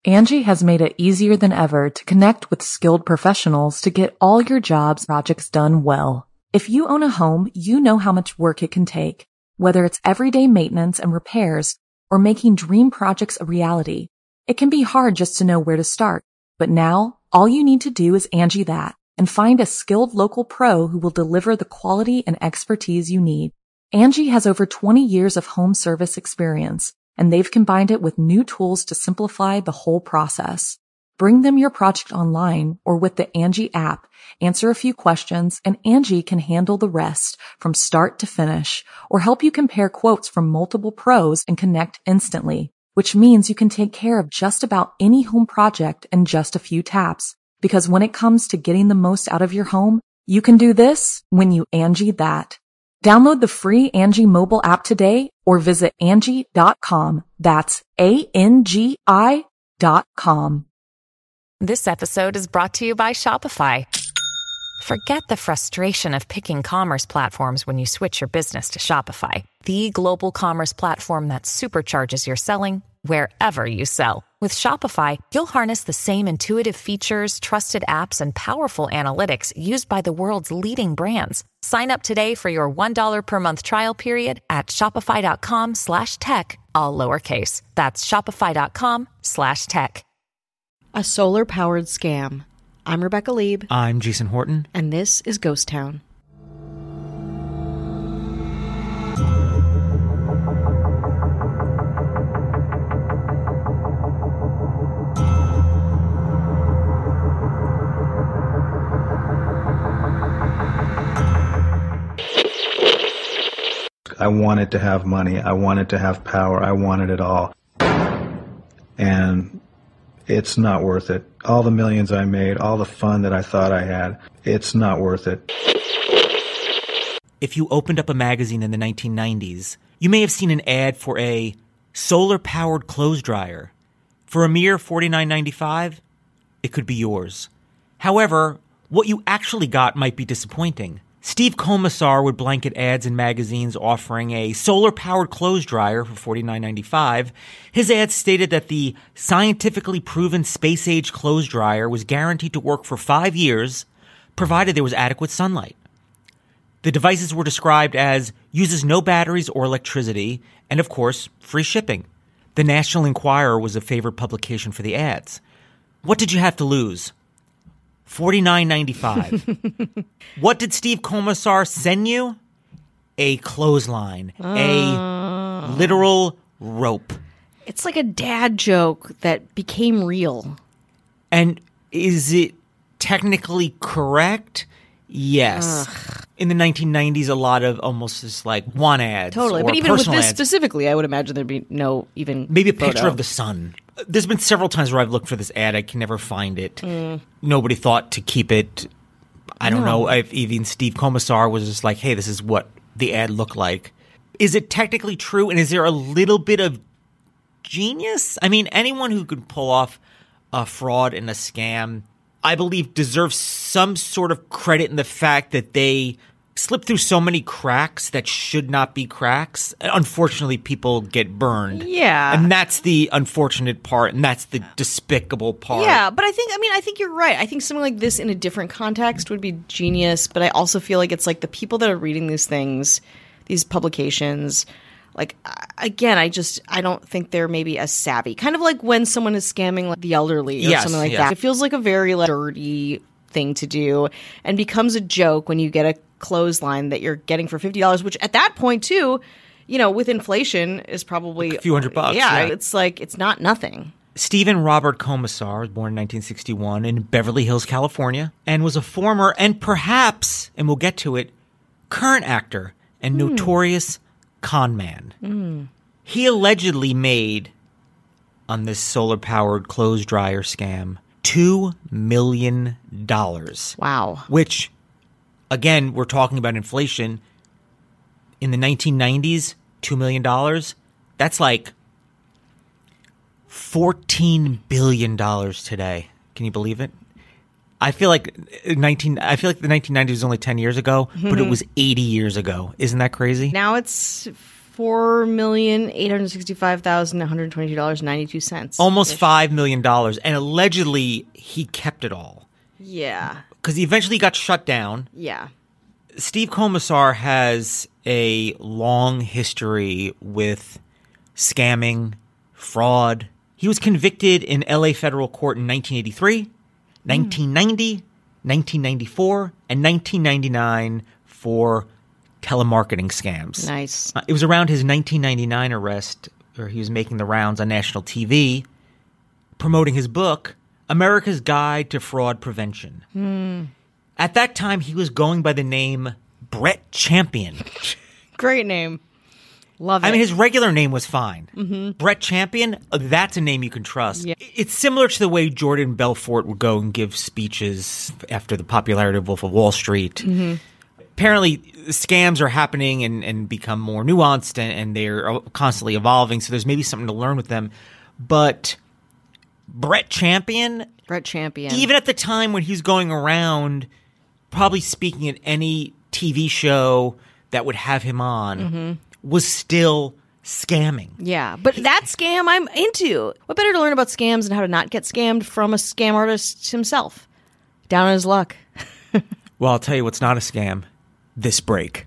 Angie has made it easier than ever to connect with skilled professionals to get all your jobs projects done well. If you own a home, you know how much work it can take, whether it's everyday maintenance and repairs or making dream projects a reality. It can be hard just to know where to start, but now all you need to do is Angie that and find a skilled local pro who will deliver the quality and expertise you need. Angie has over 20 years of home service experience, and they've combined it with new tools to simplify the whole process. Bring them your project online or with the Angie app, answer a few questions, and Angie can handle the rest from start to finish, or help you compare quotes from multiple pros and connect instantly, which means you can take care of just about any home project in just a few taps. Because when it comes to getting the most out of your home, you can do this when you Angie that. Download the free Angie mobile app today or visit Angie.com. That's ANGI.com. This episode is brought to you by Shopify. Forget the frustration of picking commerce platforms when you switch your business to Shopify, the global commerce platform that supercharges your selling wherever you sell. With Shopify, you'll harness the same intuitive features, trusted apps, and powerful analytics used by the world's leading brands. Sign up today for your $1 per month trial period at shopify.com/tech, all lowercase. That's shopify.com/tech. A solar-powered scam. I'm Rebecca Lieb. I'm Jason Horton. And this is Ghost Town. I wanted to have money. I wanted to have power. I wanted it all. And it's not worth it. All the millions I made, all the fun that I thought I had, it's not worth it. If you opened up a magazine in the 1990s, you may have seen an ad for a solar-powered clothes dryer. For a mere $49.95, it could be yours. However, what you actually got might be disappointing. Steve Commissar would blanket ads in magazines offering a solar-powered clothes dryer for $49.95. His ads stated that the scientifically proven space-age clothes dryer was guaranteed to work for 5 years, provided there was adequate sunlight. The devices were described as uses no batteries or electricity, and of course, free shipping. The National Enquirer was a favorite publication for the ads. What did you have to lose? $49.95. What did Steve Commissar send you? A clothesline. A literal rope. It's like a dad joke that became real. And is it technically correct? Yes. Ugh. In the 1990s, a lot of almost just like want ads. Totally. Or but even with this ads. Specifically, I would imagine there'd be no even maybe a photo. picture of the sun. There's been several times where I've looked for this ad. I can never find it. Nobody thought to keep it. I don't know if even Steve Commissar was just like, hey, this is what the ad looked like. Is it technically true? And is there a little bit of genius? I mean, anyone who could pull off a fraud and a scam, I believe, deserves some sort of credit in the fact that they slip through so many cracks that should not be cracks. Unfortunately, people get burned. Yeah. And that's the unfortunate part, and that's the despicable part. Yeah, but I think you're right. I think something like this in a different context would be genius, but I also feel like it's like the people that are reading these things, these publications, like, again, I don't think they're maybe as savvy. Kind of like when someone is scamming like the elderly or something like that. It feels like a very like, dirty thing to do and becomes a joke when you get a clothesline that you're getting for $50, which at that point too, you know, with inflation is probably like a few $100. Yeah, it's like it's not nothing. Stephen Robert Commissar was born in 1961 in Beverly Hills, California, and was a former and perhaps, and we'll get to it, current actor and notorious con man. He allegedly made, on this solar-powered clothes dryer scam, $2 million. Wow. Which, again, we're talking about inflation. In the 1990s, $2 million, that's like $14 billion today. Can you believe it? I feel like the 1990s was only 10 years ago, but it was 80 years ago. Isn't that crazy? Now it's $4,865,122.92. Almost $5 million. And allegedly, he kept it all. Yeah. Because he eventually got shut down. Yeah. Steve Comisar has a long history with scamming, fraud. He was convicted in LA federal court in 1983, 1990, 1994, and 1999 for telemarketing scams. Nice. It was around his 1999 arrest where he was making the rounds on national TV promoting his book, America's Guide to Fraud Prevention. At that time, he was going by the name Brett Champion. Great name. Love it. I mean, his regular name was fine. Brett Champion, that's a name you can trust. Yeah. It's similar to the way Jordan Belfort would go and give speeches after the popularity of Wolf of Wall Street. Apparently, scams are happening and become more nuanced, and they're constantly evolving, so there's maybe something to learn with them. But Brett Champion, even at the time when he's going around probably speaking at any TV show that would have him on, was still scamming. Yeah, but that scam I'm into. What better to learn about scams and how to not get scammed from a scam artist himself? Down on his luck. Well, I'll tell you what's not a scam. This break.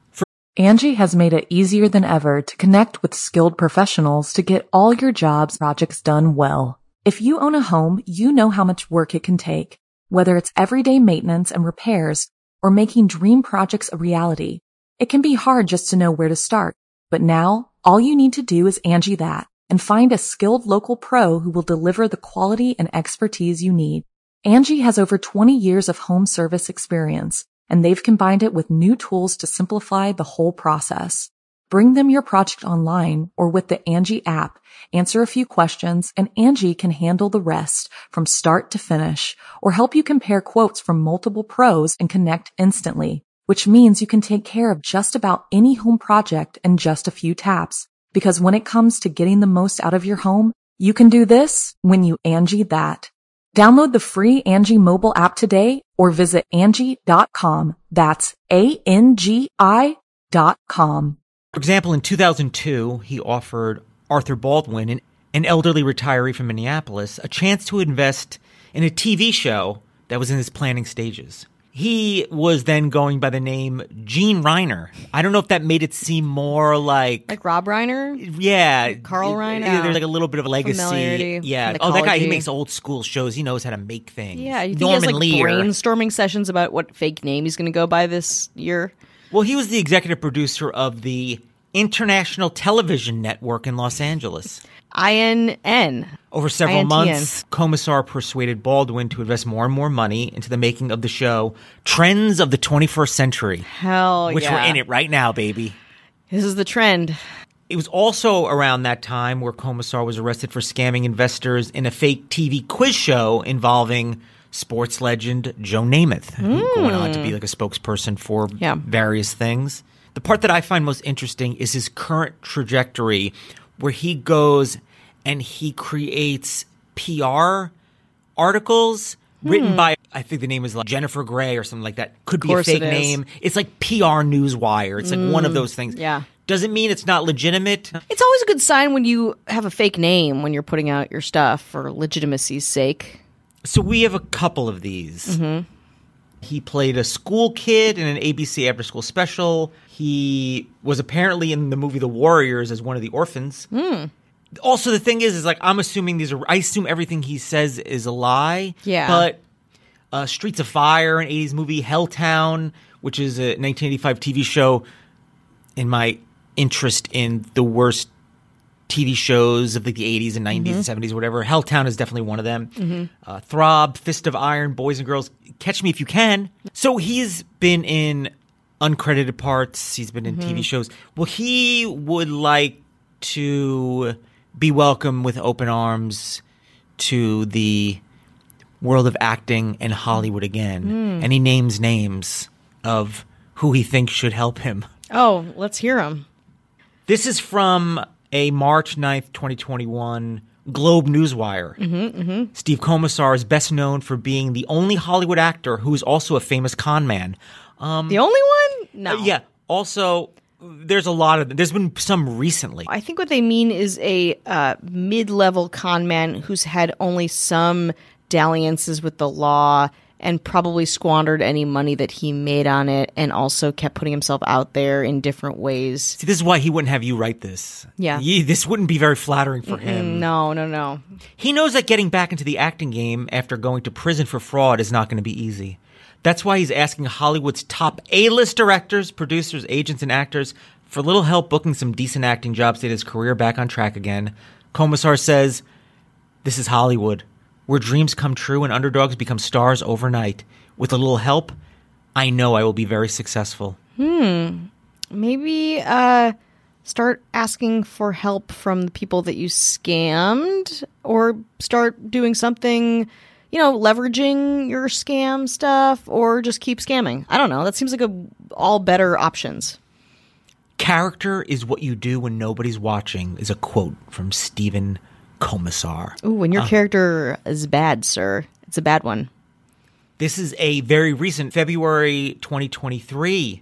Angie has made it easier than ever to connect with skilled professionals to get all your jobs projects done well. If you own a home, you know how much work it can take, whether it's everyday maintenance and repairs or making dream projects a reality. It can be hard just to know where to start, but now all you need to do is Angie that and find a skilled local pro who will deliver the quality and expertise you need. Angie has over 20 years of home service experience, and they've combined it with new tools to simplify the whole process. Bring them your project online or with the Angie app, answer a few questions, and Angie can handle the rest from start to finish or help you compare quotes from multiple pros and connect instantly, which means you can take care of just about any home project in just a few taps. Because when it comes to getting the most out of your home, you can do this when you Angie that. Download the free Angie mobile app today or visit Angie.com. That's ANGI.com. For example, in 2002, he offered Arthur Baldwin, an elderly retiree from Minneapolis, a chance to invest in a TV show that was in its planning stages. He was then going by the name Gene Reiner. I don't know if that made it seem more like Rob Reiner? Yeah. Carl Reiner? There's like a little bit of a legacy. Familiarity, Yeah. Oh, that guy, he makes old school shows. He knows how to make things. Yeah, you think Norman he has Lear. brainstorming sessions about what fake name he's going to go by this year? Well, he was the executive producer of the International Television Network in Los Angeles. INN. Over several INTN. months, Comisar persuaded Baldwin to invest more and more money into the making of the show Trends of the 21st Century. Hell Which yeah. we're in it right now, baby. This is the trend. It was also around that time where Comisar was arrested for scamming investors in a fake TV quiz show involving sports legend Joe Namath, who went on to be like a spokesperson for various things. The part that I find most interesting is his current trajectory, where he goes and he creates PR articles written by, I think the name is like Jennifer Grey or something like that. Could be a fake name. It's like PR Newswire. It's like one of those things. Yeah. Doesn't mean it's not legitimate. It's always a good sign when you have a fake name when you're putting out your stuff for legitimacy's sake. So we have a couple of these. He played a school kid in an ABC after-school special. He was apparently in the movie The Warriors as one of the orphans. Also, the thing is like I'm assuming I assume everything he says is a lie. Yeah. But Streets of Fire, an 80s movie, Helltown, which is a 1985 TV show, in my interest in the worst TV shows of like the 80s and 90s and 70s, whatever. Helltown is definitely one of them. Throb, Fist of Iron, Boys and Girls, Catch Me If You Can. So he's been in uncredited parts. He's been in TV shows. Well, he would like to be welcomed with open arms to the world of acting and Hollywood again. And he names names of who he thinks should help him. Oh, let's hear him. This is from a March 9th, 2021 Globe Newswire. Steve Comisar is best known for being the only Hollywood actor who is also a famous con man. The only one? No. Yeah. Also, there's a lot of them. There's been some recently. I think what they mean is a mid-level con man who's had only some dalliances with the law and probably squandered any money that he made on it, and also kept putting himself out there in different ways. See, this is why he wouldn't have you write this. Yeah. This wouldn't be very flattering for him. No. He knows that getting back into the acting game after going to prison for fraud is not going to be easy. That's why he's asking Hollywood's top A-list directors, producers, agents, and actors for a little help booking some decent acting jobs to get his career back on track again. Komisar says, "This is Hollywood, where dreams come true and underdogs become stars overnight. With a little help, I know I will be very successful." Maybe start asking for help from the people that you scammed, or start doing something, leveraging your scam stuff, or just keep scamming. I don't know. That seems like all better options. "Character is what you do when nobody's watching," is a quote from Stephen Komisar. Ooh, when your character is bad, sir. It's a bad one. This is a very recent February 2023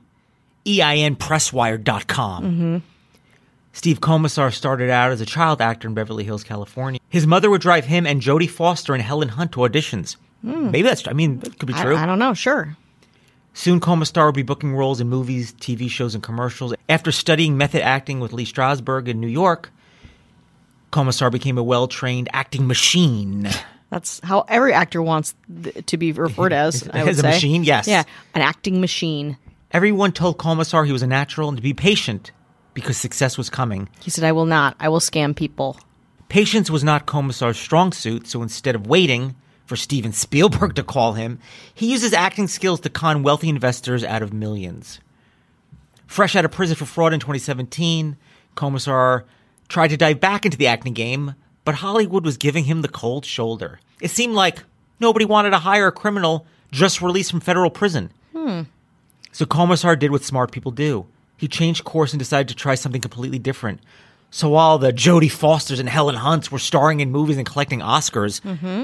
EINPresswire.com. Steve Komisar started out as a child actor in Beverly Hills, California. His mother would drive him and Jodie Foster and Helen Hunt to auditions. Maybe that could be true. I don't know. Sure. Soon, Komisar would be booking roles in movies, TV shows, and commercials. After studying method acting with Lee Strasberg in New York, Komisar became a well-trained acting machine. That's how every actor wants to be referred as, I would As a say. machine, yes. Yeah, an acting machine. Everyone told Komisar he was a natural and to be patient because success was coming. He said, I will not. I will scam people. Patience was not Komisar's strong suit, so instead of waiting for Steven Spielberg to call him, he used his acting skills to con wealthy investors out of millions. Fresh out of prison for fraud in 2017, Komisar tried to dive back into the acting game, but Hollywood was giving him the cold shoulder. It seemed like nobody wanted to hire a criminal just released from federal prison. So Komisar did what smart people do. He changed course and decided to try something completely different. So while the Jodie Fosters and Helen Hunts were starring in movies and collecting Oscars,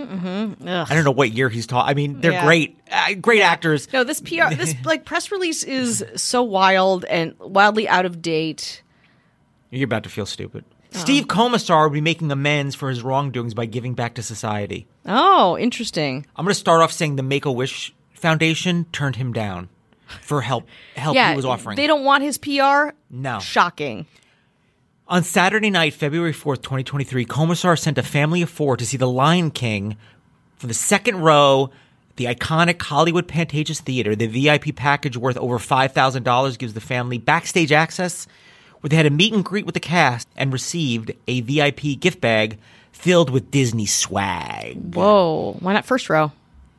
I don't know what year he's taught. I mean, they're great actors. No, this press release is so wild and wildly out of date. You're about to feel stupid. Steve Komisar would be making amends for his wrongdoings by giving back to society. Oh, interesting. I'm going to start off saying the Make-A-Wish Foundation turned him down for help he was offering. They don't want his PR? No. Shocking. On Saturday night, February 4th, 2023, Komisar sent a family of 4 to see The Lion King from the second row, the iconic Hollywood Pantages Theater. The VIP package worth over $5,000 gives the family backstage access, where they had a meet and greet with the cast and received a VIP gift bag filled with Disney swag. Whoa. Why not first row?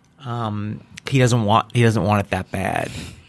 He doesn't want it that bad.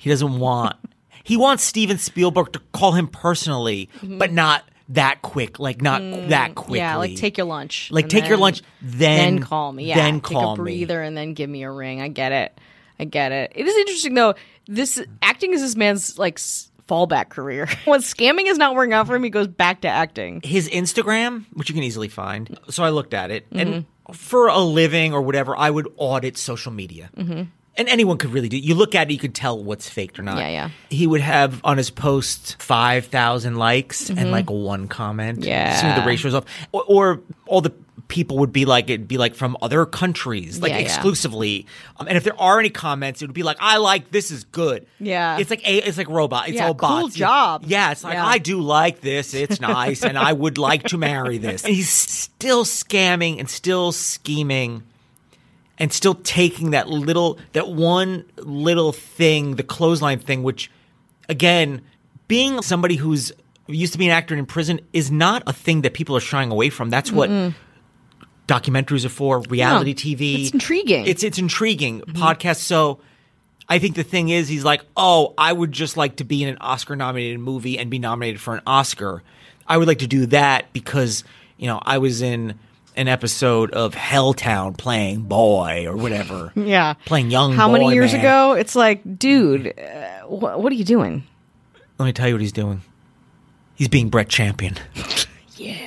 He wants Steven Spielberg to call him personally, but not that quick. That quickly. Yeah, like take your lunch. Take your lunch, then call me. Yeah, then take call a breather me. and then give me a ring. I get it. It is interesting though. This acting is this man's fallback career. When scamming is not working out for him, he goes back to acting. His Instagram, which you can easily find. So I looked at it, and for a living or whatever, I would audit social media. And anyone could really do it. You look at it, you could tell what's faked or not. Yeah. He would have on his post 5,000 likes and one comment. Yeah. So the ratio's off. Or all the people would be it'd be from other countries, exclusively. And if there are any comments, it would be I like this is good. Yeah. It's like robot. It's all bots. Cool job. Yeah. It's I do like this. It's nice. And I would like to marry this. And he's still scamming and still scheming. And still taking that one little thing, the clothesline thing, which, again, being somebody who's used to be an actor in prison is not a thing that people are shying away from. That's what documentaries are for, reality TV. It's intriguing. It's intriguing. Podcasts. So I think the thing is, he's I would just like to be in an Oscar-nominated movie and be nominated for an Oscar. I would like to do that because, I was in an episode of Helltown playing boy or whatever. Yeah. Playing young How boy, many years man. ago? It's dude, what are you doing? Let me tell you what he's doing. He's being Brett Champion. Yeah.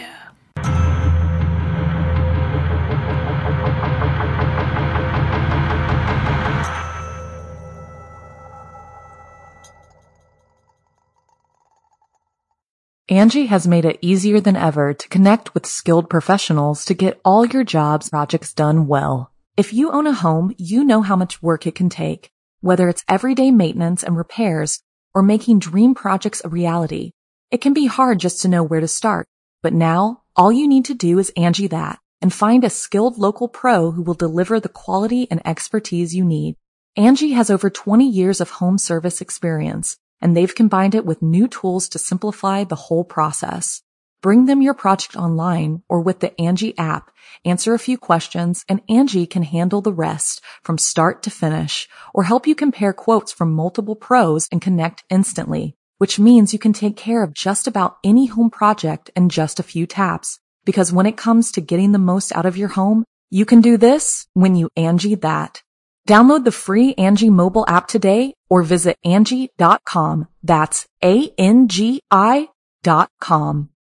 Angie has made it easier than ever to connect with skilled professionals to get all your jobs projects done well. If you own a home, you know how much work it can take, whether it's everyday maintenance and repairs or making dream projects a reality. It can be hard just to know where to start, but now all you need to do is Angie that and find a skilled local pro who will deliver the quality and expertise you need. Angie has over 20 years of home service experience, and they've combined it with new tools to simplify the whole process. Bring them your project online or with the Angie app, answer a few questions, and Angie can handle the rest from start to finish or help you compare quotes from multiple pros and connect instantly, which means you can take care of just about any home project in just a few taps. Because when it comes to getting the most out of your home, you can do this when you Angie that. Download the free Angie mobile app today or visit Angie.com. That's ANGI.com.